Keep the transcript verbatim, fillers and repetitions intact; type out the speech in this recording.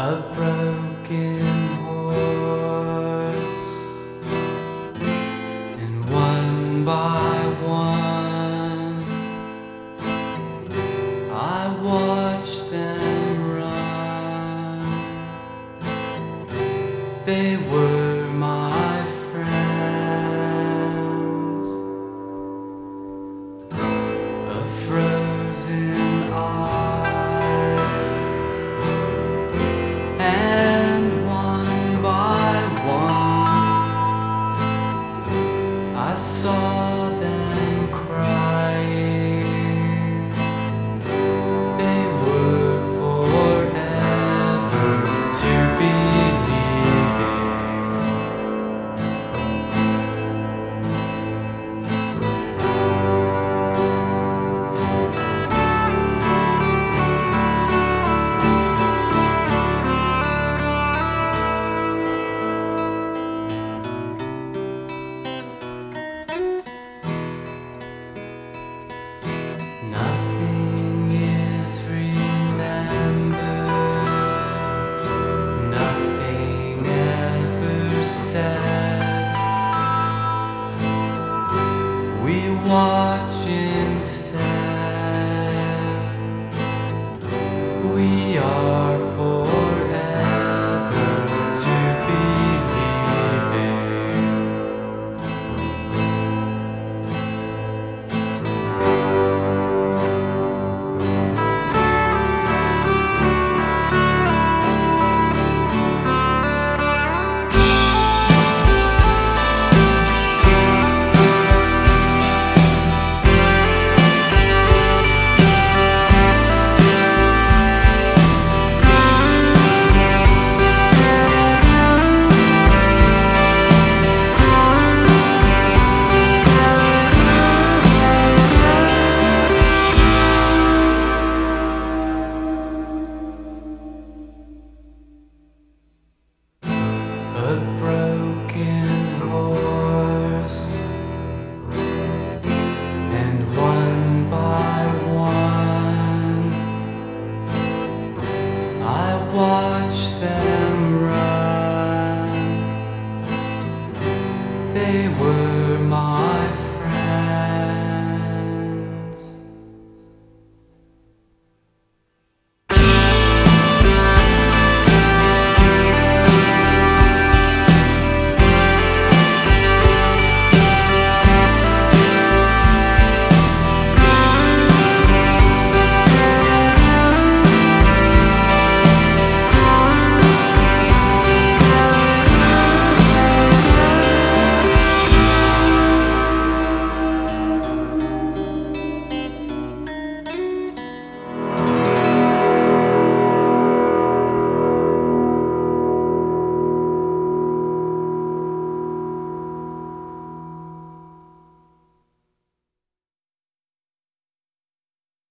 A broken horse, and one by one I watched them run. They were my friends. A frozen eye, and one by one I saw them crying. They were forever to be leaving. Nothing is remembered, nothing ever said. We watch instead. We are